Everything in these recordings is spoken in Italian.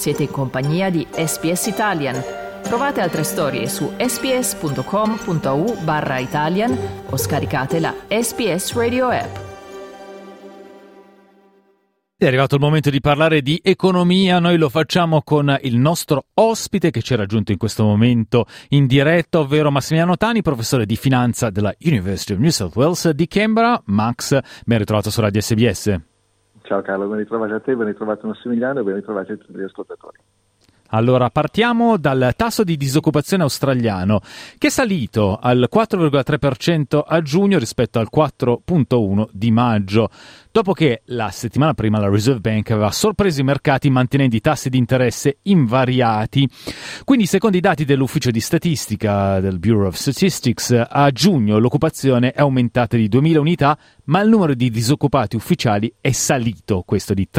Siete in compagnia di SBS Italian. Trovate altre storie su sbs.com.au/Italian o scaricate la SBS Radio app. È arrivato il momento di parlare di economia. Noi lo facciamo con il nostro ospite che ci è raggiunto in questo momento in diretta, ovvero Massimiliano Tani, professore di finanza della University of New South Wales di Canberra. Max, ben ritrovato su Radio SBS. Ciao Carlo, ben ritrovati a te, ben ritrovato Massimiliano e ben ritrovati a tutti gli ascoltatori. Allora, partiamo dal tasso di disoccupazione australiano, che è salito al 4,3% a giugno rispetto al 4,1% di maggio, dopo che la settimana prima la Reserve Bank aveva sorpreso i mercati mantenendo i tassi di interesse invariati. Quindi, secondo i dati dell'ufficio di statistica del Bureau of Statistics, a giugno l'occupazione è aumentata di 2.000 unità, ma il numero di disoccupati ufficiali è salito, questo di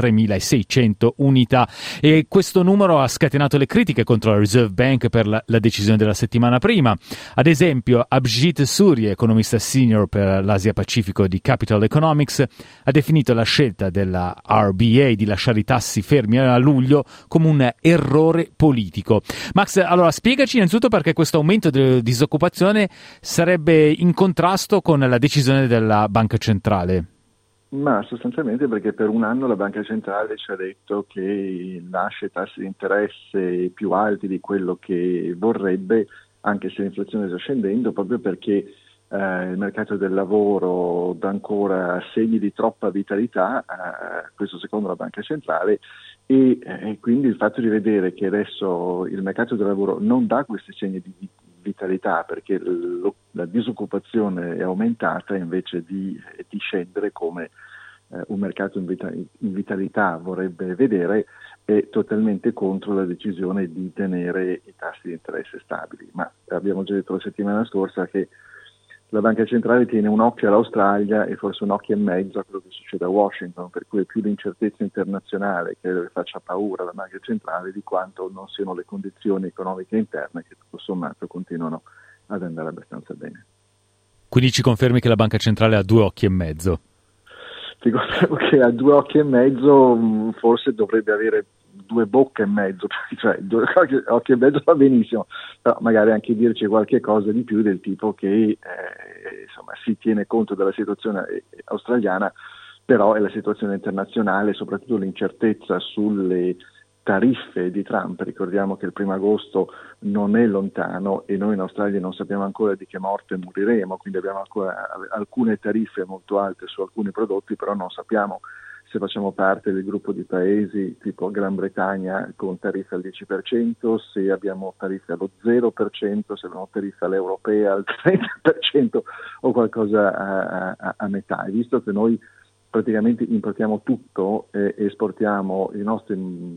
33.600 unità, e questo numero ha scatenato le critiche contro la Reserve Bank per la decisione della settimana prima. Ad esempio, Abhijit Suri, economista senior per l'Asia Pacifico di Capital Economics, ha definito la scelta della RBA di lasciare i tassi fermi a luglio come un errore politico. Max, allora spiegaci innanzitutto perché questo aumento della disoccupazione sarebbe in contrasto con la decisione della Banca Centrale. Ma sostanzialmente perché per un anno la Banca Centrale ci ha detto che lascia i tassi di interesse più alti di quello che vorrebbe, anche se l'inflazione sta scendendo, proprio perché il mercato del lavoro dà ancora segni di troppa vitalità, questo secondo la Banca Centrale, e quindi il fatto di vedere che adesso il mercato del lavoro non dà questi segni di vitalità perché la disoccupazione è aumentata invece di scendere come un mercato in vitalità vorrebbe vedere, è totalmente contro la decisione di tenere i tassi di interesse stabili. Ma abbiamo già detto la settimana scorsa che la Banca Centrale tiene un occhio all'Australia e forse un occhio e mezzo a quello che succede a Washington, per cui è più l'incertezza internazionale che faccia paura alla Banca Centrale di quanto non siano le condizioni economiche interne che tutto sommato continuano ad andare abbastanza bene. Quindi ci confermi che la Banca Centrale ha due occhi e mezzo? Ti confermo che ha due occhi e mezzo, forse dovrebbe avere due bocche e mezzo, cioè due occhi e mezzo va benissimo, però magari anche dirci qualche cosa di più del tipo che insomma si tiene conto della situazione australiana, però è la situazione internazionale, soprattutto l'incertezza sulle tariffe di Trump. Ricordiamo che il 1 agosto non è lontano e noi in Australia non sappiamo ancora di che morte moriremo, quindi abbiamo ancora alcune tariffe molto alte su alcuni prodotti, però non sappiamo se facciamo parte del gruppo di paesi tipo Gran Bretagna con tariffe al 10%, se abbiamo tariffe allo 0%, se abbiamo tariffe all'europea al 30% o qualcosa a metà. E visto che noi praticamente importiamo tutto e esportiamo i nostri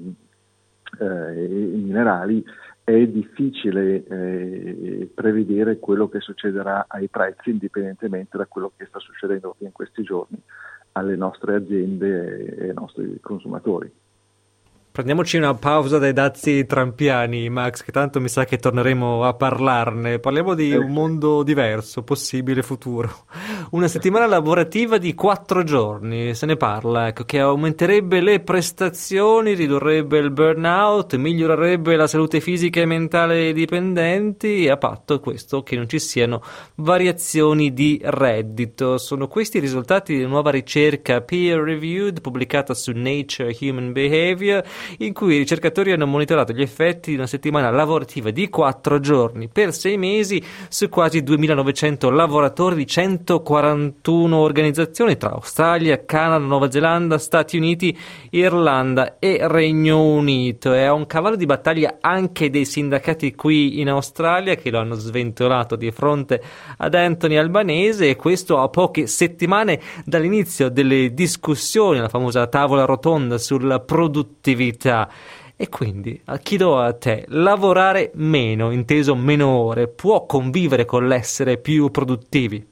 minerali, è difficile prevedere quello che succederà ai prezzi indipendentemente da quello che sta succedendo in questi giorni alle nostre aziende e ai nostri consumatori. Prendiamoci una pausa dai dazi trampiani, Max, che tanto mi sa che torneremo a parlarne. Parliamo di un mondo diverso, possibile futuro. Una settimana lavorativa di 4 giorni, se ne parla, ecco, che aumenterebbe le prestazioni, ridurrebbe il burnout, migliorerebbe la salute fisica e mentale dei dipendenti, a patto questo che non ci siano variazioni di reddito. Sono questi i risultati di una nuova ricerca peer-reviewed pubblicata su Nature Human Behavior, in cui i ricercatori hanno monitorato gli effetti di una settimana lavorativa di 4 giorni per 6 mesi su quasi 2.900 lavoratori di 141 organizzazioni tra Australia, Canada, Nuova Zelanda, Stati Uniti, Irlanda e Regno Unito. È un cavallo di battaglia anche dei sindacati qui in Australia, che lo hanno sventolato di fronte ad Anthony Albanese, e questo a poche settimane dall'inizio delle discussioni, la famosa tavola rotonda sulla produttività. E quindi chiedo a te, lavorare meno, inteso meno ore, può convivere con l'essere più produttivi?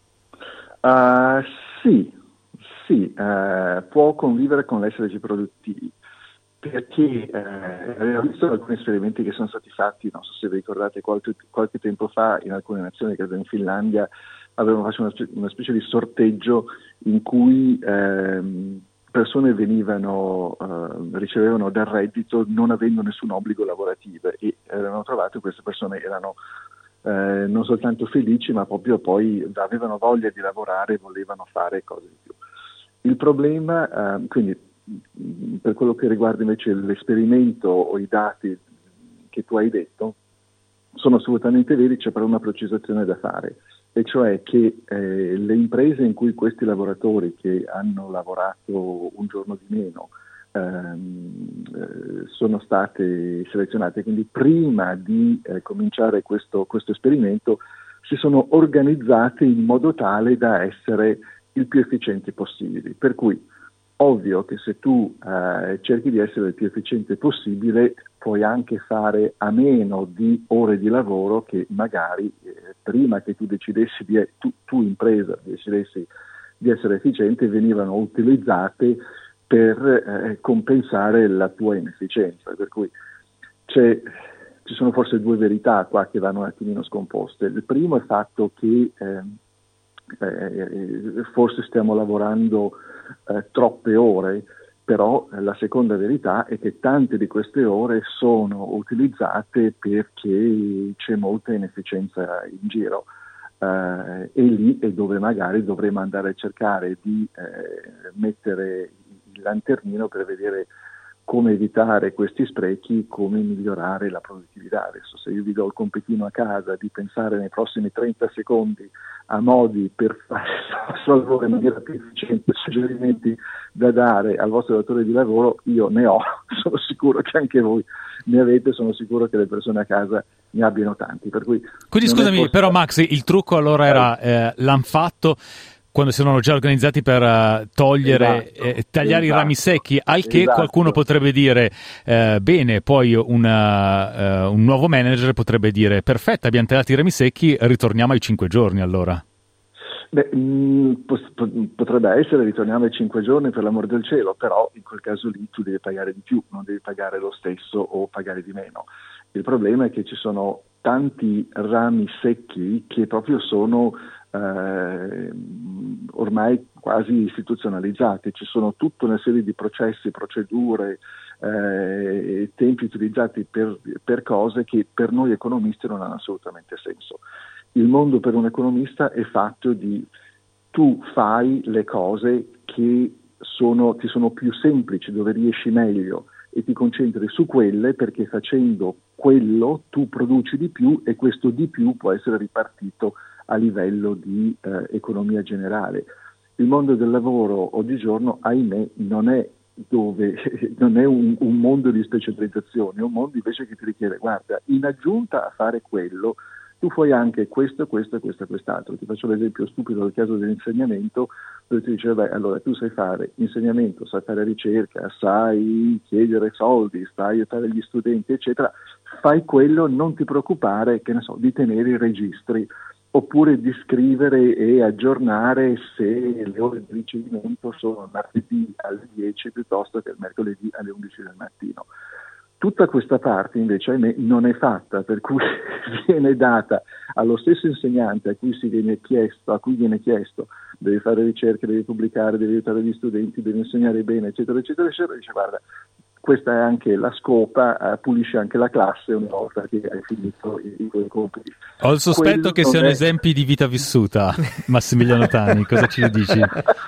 Sì, può convivere con l'essere più produttivi, perché abbiamo visto alcuni esperimenti che sono stati fatti, non so se vi ricordate, qualche tempo fa in alcune nazioni, credo in Finlandia, avevano fatto una specie di sorteggio in cui persone ricevevano del reddito non avendo nessun obbligo lavorativo, e erano trovate queste persone erano non soltanto felici, ma proprio poi avevano voglia di lavorare e volevano fare cose di più. Il problema, quindi per quello che riguarda invece l'esperimento o i dati che tu hai detto, sono assolutamente veri, c'è però una precisazione da fare, e cioè che le imprese in cui questi lavoratori che hanno lavorato un giorno di meno sono state selezionate, quindi prima di cominciare questo esperimento si sono organizzate in modo tale da essere il più efficienti possibili, per cui ovvio che se tu cerchi di essere il più efficiente possibile puoi anche fare a meno di ore di lavoro che magari prima che tu decidessi tu impresa decidessi di essere efficiente venivano utilizzate per compensare la tua inefficienza, per cui ci sono forse due verità qua che vanno un attimino scomposte. Il primo è il fatto che forse stiamo lavorando troppe ore, però la seconda verità è che tante di queste ore sono utilizzate perché c'è molta inefficienza in giro, e lì è dove magari dovremo andare a cercare di mettere il lanternino per vedere come evitare questi sprechi, come migliorare la produttività. Adesso se io vi do il compitino a casa di pensare nei prossimi 30 secondi a modi per fare il vostro lavoro in maniera più efficiente, suggerimenti da dare al vostro datore di lavoro, io ne ho, sono sicuro che anche voi ne avete, sono sicuro che le persone a casa ne abbiano tanti. Quindi scusami, però Max, il trucco allora era l'han fatto quando si erano già organizzati per togliere tagliare i rami secchi, al che qualcuno potrebbe dire bene, poi un nuovo manager potrebbe dire perfetto, abbiamo tagliato i rami secchi, ritorniamo ai 5 giorni allora. Potrebbe essere, ritorniamo ai 5 giorni per l'amor del cielo, però in quel caso lì tu devi pagare di più, non devi pagare lo stesso o pagare di meno. Il problema è che ci sono tanti rami secchi che proprio sono ormai quasi istituzionalizzati, ci sono tutta una serie di processi, procedure, tempi utilizzati per cose che per noi economisti non hanno assolutamente senso. Il mondo per un economista è fatto di tu fai le cose che ti sono più semplici, dove riesci meglio e ti concentri su quelle, perché facendo quello tu produci di più e questo di più può essere ripartito a livello di economia generale. Il mondo del lavoro oggigiorno, ahimè, non è un mondo di specializzazione, è un mondo invece che ti richiede, guarda, in aggiunta a fare quello, tu fai anche questo, questo e quest'altro. Ti faccio l'esempio stupido del caso dell'insegnamento, dove ti dice, allora tu sai fare insegnamento, sai fare ricerca, sai chiedere soldi, sai aiutare gli studenti, eccetera, fai quello, non ti preoccupare, che ne so, di tenere i registri, oppure di scrivere e aggiornare se le ore di ricevimento sono martedì alle 10 piuttosto che il mercoledì alle 11 del mattino. Tutta questa parte invece, ahimè, non è fatta, per cui viene data allo stesso insegnante a cui viene chiesto, devi fare ricerche, devi pubblicare, devi aiutare gli studenti, devi insegnare bene, eccetera, eccetera, eccetera, dice guarda, questa è anche la scopa, pulisce anche la classe una volta che hai finito i tuoi compiti. Ho il sospetto che siano esempi di vita vissuta, Massimiliano Tani, cosa ci dici?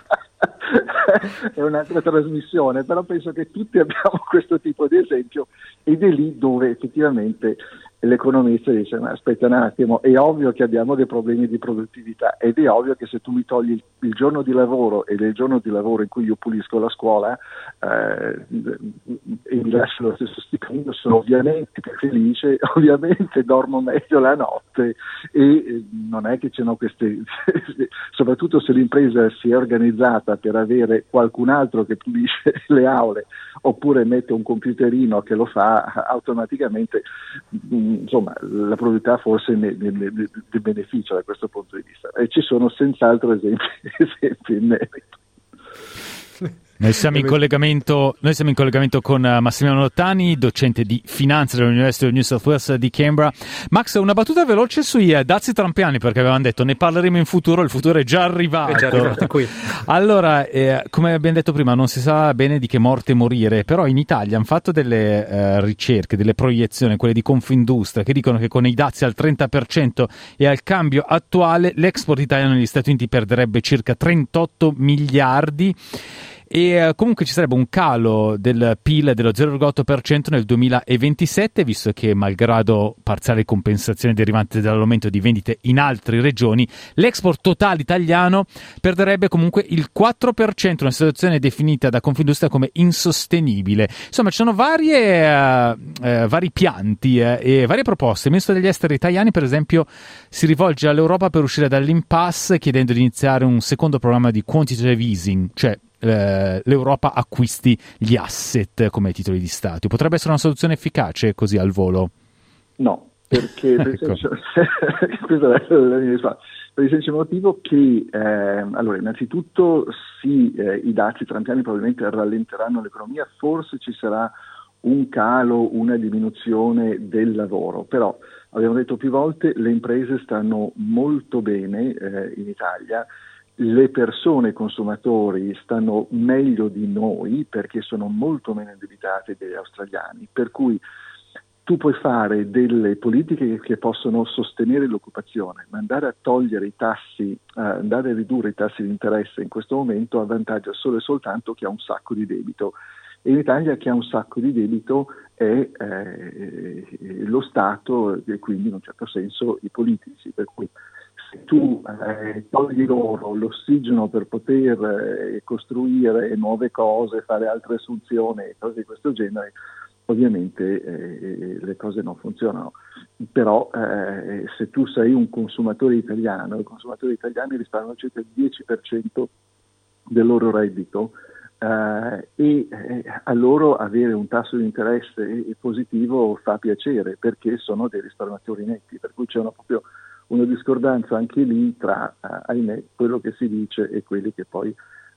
È un'altra trasmissione, però penso che tutti abbiamo questo tipo di esempio ed è lì dove effettivamente l'economista dice ma aspetta un attimo, è ovvio che abbiamo dei problemi di produttività ed è ovvio che se tu mi togli il giorno di lavoro ed è il giorno di lavoro in cui io pulisco la scuola e mi lascio lo stesso stipendio, sono ovviamente più felice, ovviamente dormo meglio la notte e non è che c'erano queste soprattutto se l'impresa si è organizzata per avere qualcun altro che pulisce le aule oppure mette un computerino che lo fa automaticamente, insomma la produttività forse ne beneficia da questo punto di vista e ci sono senz'altro esempi in merito. Noi siamo in collegamento con Massimiliano Lottani, docente di finanza dell'University of New South Wales di Canberra. Max, una battuta veloce sui dazi trumpiani, perché avevamo detto ne parleremo in futuro, il futuro è già arrivato. Qui. Allora, come abbiamo detto prima, non si sa bene di che morte morire, però in Italia hanno fatto delle ricerche, delle proiezioni, quelle di Confindustria, che dicono che con i dazi al 30% e al cambio attuale l'export italiano negli Stati Uniti perderebbe circa 38 miliardi. E comunque ci sarebbe un calo del PIL dello 0,8% nel 2027, visto che malgrado parziali compensazioni derivanti dall'aumento di vendite in altre regioni, l'export totale italiano perderebbe comunque il 4%, una situazione definita da Confindustria come insostenibile. Insomma, ci sono vari pianti e varie proposte. Il ministro degli esteri italiani, per esempio, si rivolge all'Europa per uscire dall'impasse, chiedendo di iniziare un secondo programma di quantitative easing, cioè l'Europa acquisti gli asset come titoli di Stato. Potrebbe essere una soluzione efficace così al volo? No, perché questo è la mia risposta. Per il semplice motivo che allora innanzitutto sì, i dazi trumpiani probabilmente rallenteranno l'economia, forse ci sarà un calo, una diminuzione del lavoro, però abbiamo detto più volte le imprese stanno molto bene in Italia. Le persone, i consumatori, stanno meglio di noi perché sono molto meno indebitate degli australiani, per cui tu puoi fare delle politiche che possono sostenere l'occupazione, ma andare a togliere i tassi, andare a ridurre i tassi di interesse in questo momento avvantaggia solo e soltanto chi ha un sacco di debito. E in Italia chi ha un sacco di debito è lo Stato e quindi in un certo senso i politici, per cui se tu togli loro l'ossigeno per poter costruire nuove cose, fare altre assunzioni e cose di questo genere, ovviamente le cose non funzionano. Però se tu sei un consumatore italiano, i consumatori italiani risparmiano circa il 10% del loro reddito, e a loro avere un tasso di interesse positivo fa piacere perché sono dei risparmiatori netti, per cui c'è proprio una discordanza anche lì tra, ahimè, quello che si dice e quelli che poi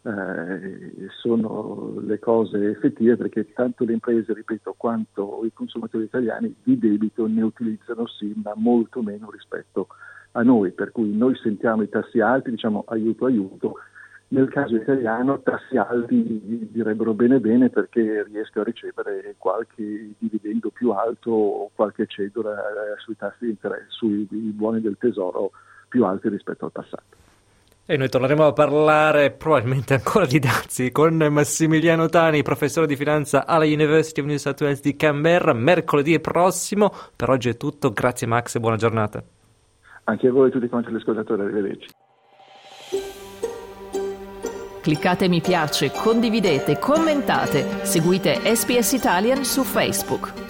sono le cose effettive, perché tanto le imprese, ripeto, quanto i consumatori italiani di debito ne utilizzano sì, ma molto meno rispetto a noi, per cui noi sentiamo i tassi alti, diciamo aiuto aiuto. Nel caso italiano tassi alti direbbero bene bene perché riesco a ricevere qualche dividendo più alto o qualche cedola sui tassi di interesse, sui buoni del tesoro più alti rispetto al passato. E noi torneremo a parlare probabilmente ancora di dazi con Massimiliano Tani, professore di finanza alla University of New South Wales di Canberra, mercoledì prossimo. Per oggi è tutto, grazie Max e buona giornata. Anche a voi e tutti quanti gli ascoltatori, arrivederci. Cliccate mi piace, condividete, commentate, seguite SBS Italian su Facebook.